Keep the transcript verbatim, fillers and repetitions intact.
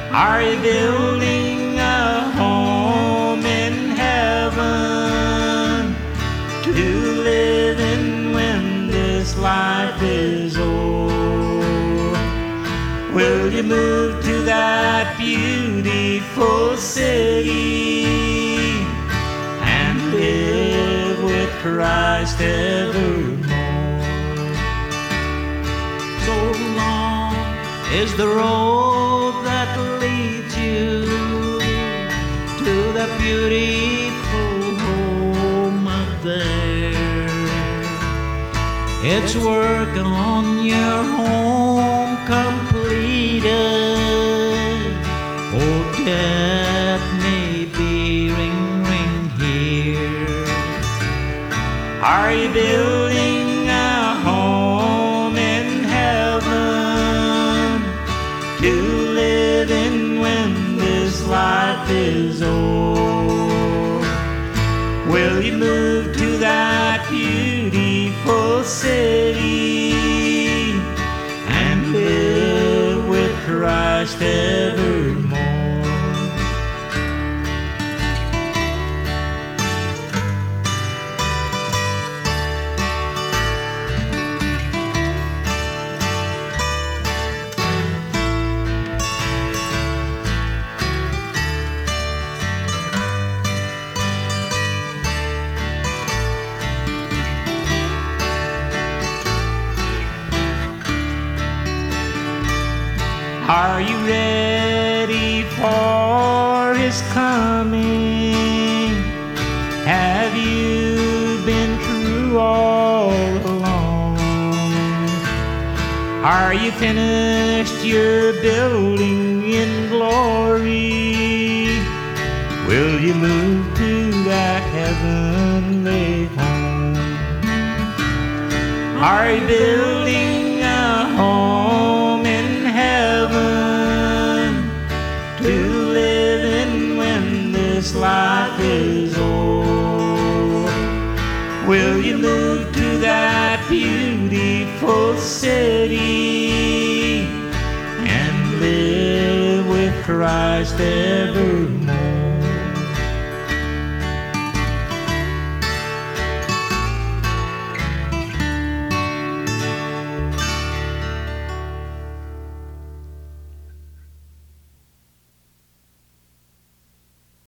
Are you building a home in heaven to live in when this life is old? Will you move to that beautiful city and live with Christ evermore? So long is the road that leads you to that beautiful home up there. It's work on your home completed. Oh, death may be ring, ring here. Are you building a home in heaven to live in when this life is old? Will you move to that beautiful city and live with Christ evermore? Are you ready for His coming? Have you been true all along? Are you finished your building in glory? Will you move to that heavenly home? Are you building a home in heaven to live in when this life is old? Will you move to that beautiful city and live with Christ evermore?